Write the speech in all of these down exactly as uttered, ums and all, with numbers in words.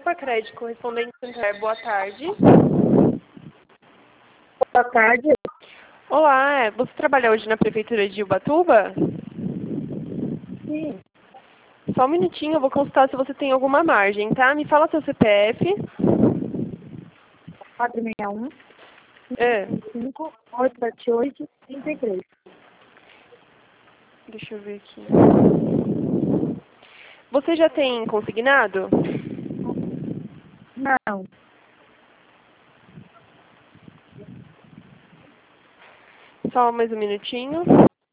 Crédito, correspondente Santander, boa tarde. Boa tarde. Olá, é, você trabalha hoje na Prefeitura de Ubatuba? Sim. Só um minutinho, eu vou consultar se você tem alguma margem, tá? Me fala seu C P F. quatro seis um, É, cinco oito sete oito, trinta e três. deixa eu ver aqui. Você já tem consignado? Não. Só mais um minutinho.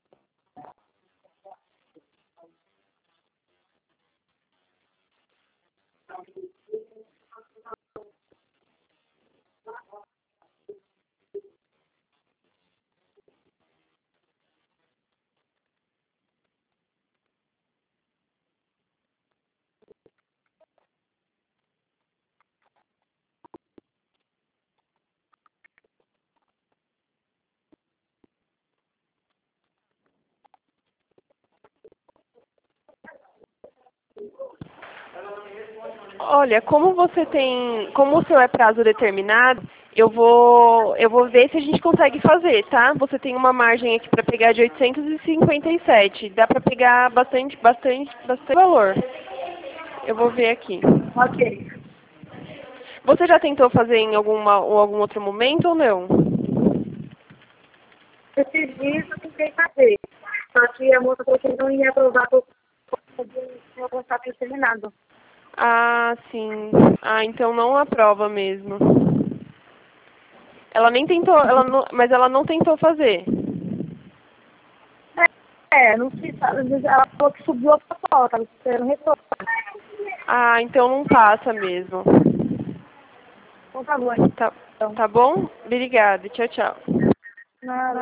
Olha, como você tem, como o seu é prazo determinado, eu vou, eu vou ver se a gente consegue fazer, tá? Você tem uma margem aqui para pegar de oitocentos e cinquenta e sete. Dá para pegar bastante, bastante, bastante valor. Eu vou ver aqui. Ok. Você já tentou fazer em alguma, ou algum outro momento ou não? Esses dias eu tentei fazer. Só que a moça falou que não ia aprovar por conta de eu gostar de terminado. Ah, sim. Ah, então não aprova mesmo. Ela nem tentou, ela não, mas ela não tentou fazer. É, não sei, ela falou que subiu a foto, estava esperando o retorno. Ah, então não passa mesmo. Por favor, Tá, então. tá bom? Obrigada. Tchau, tchau. Não,